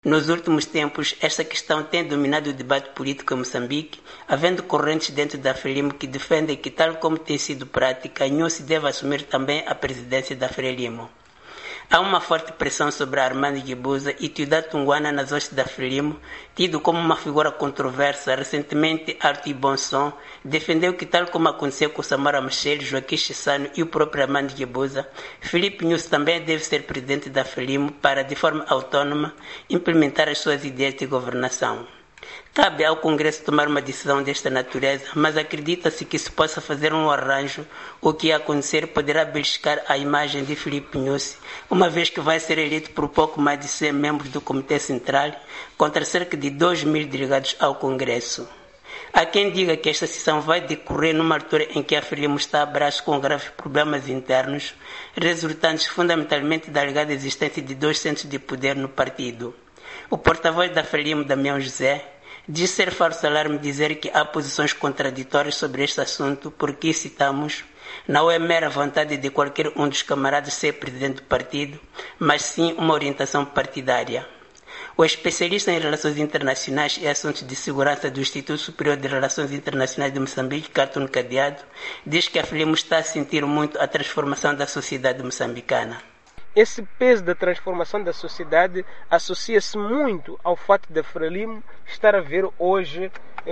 Nos últimos tempos, esta questão tem dominado o debate político em Moçambique, havendo correntes dentro da Frelimo que defendem que, tal como tem sido prática, Nyusi deve assumir também a presidência da Frelimo. Há uma forte pressão sobre Armando Guebuza e Teodato Ngwana nas hostes da Frelimo, tido como uma figura controversa. Recentemente, Arthur Bonson defendeu que, tal como aconteceu com Samora Machel, Joaquim Chissano e o próprio Armando Guebuza, Filipe Nyusi também deve ser presidente da Frelimo para, de forma autónoma, implementar as suas ideias de governação. Cabe ao Congresso tomar uma decisão desta natureza, mas acredita-se que se possa fazer um arranjo. O que acontecer poderá beliscar a imagem de Filipe Nyusi, uma vez que vai ser eleito por pouco mais de 100 membros do Comitê Central, contra cerca de 2.000 delegados ao Congresso. Há quem diga que esta sessão vai decorrer numa altura em que a Frelimo está a braço com graves problemas internos, resultantes fundamentalmente da alegada existência de 2 centros de poder no partido. O porta-voz da Frelimo, Damião José, diz ser falso alarme dizer que há posições contraditórias sobre este assunto, porque, citamos, não é mera vontade de qualquer um dos camaradas ser presidente do partido, mas sim uma orientação partidária. O especialista em relações internacionais e assuntos de segurança do Instituto Superior de Relações Internacionais de Moçambique, Cartoon Cadeado, diz que a Frelimo está a sentir muito a transformação da sociedade moçambicana. Esse peso da transformação da sociedade associa-se muito ao fato da Frelimo estar a ver hoje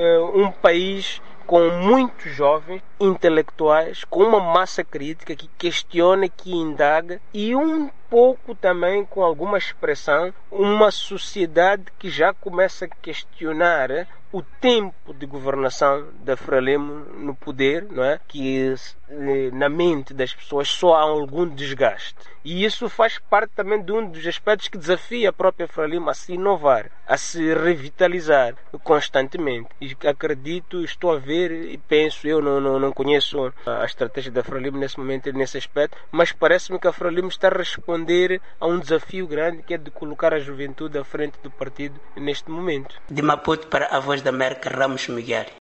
um país com muitos jovens intelectuais, com uma massa crítica que questiona, que indaga, e um pouco também, com alguma expressão, uma sociedade que já começa a questionar o tempo de governação da Frelimo no poder, não é? Que na mente das pessoas só há algum desgaste. E isso faz parte também de um dos aspectos que desafia a própria Frelimo a se inovar, a se revitalizar constantemente. E acredito, estou a ver e penso, eu não conheço a estratégia da Frelimo nesse momento, nesse aspecto, mas parece-me que a Frelimo está a responder a um desafio grande, que é de colocar a juventude à frente do partido neste momento. De Maputo para a Voz da América, Ramos Miguel.